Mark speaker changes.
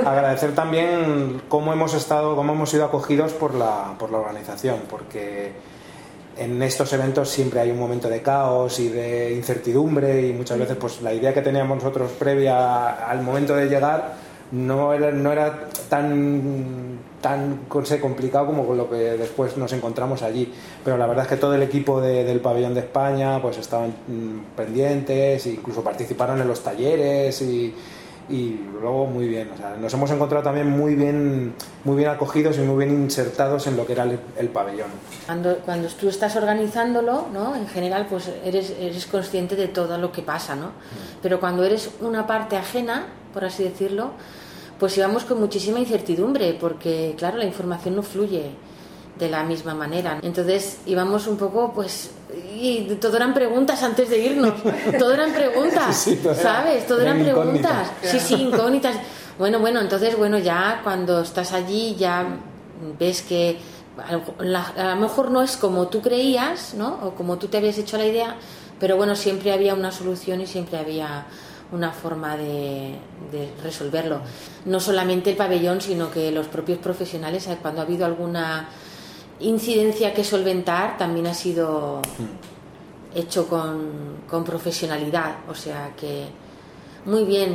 Speaker 1: agradecer también cómo hemos sido acogidos por la organización, porque en estos eventos siempre hay un momento de caos y de incertidumbre, y muchas veces pues la idea que teníamos nosotros previa al momento de llegar no era tan complicado como con lo que después nos encontramos allí. Pero la verdad es que todo el equipo del pabellón de España pues estaban pendientes, incluso participaron en los talleres y luego muy bien, o sea, nos hemos encontrado también muy bien acogidos y muy bien insertados en lo que era el pabellón.
Speaker 2: Cuando tú estás organizándolo, ¿no? En general pues eres consciente de todo lo que pasa, ¿no? Pero cuando eres una parte ajena, por así decirlo, pues íbamos con muchísima incertidumbre, porque claro, la información no fluye de la misma manera. Entonces íbamos un poco pues, y todo eran preguntas antes de irnos, todo eran preguntas, sí, ¿sabes? Todo eran preguntas, sí, incógnitas. Bueno, entonces ya cuando estás allí ya ves que a lo mejor no es como tú creías, ¿no? O como tú te habías hecho la idea, pero bueno, siempre había una solución y siempre había una forma de resolverlo. No solamente el pabellón, sino que los propios profesionales, cuando ha habido alguna incidencia que solventar, también ha sido hecho con profesionalidad, o sea que muy bien.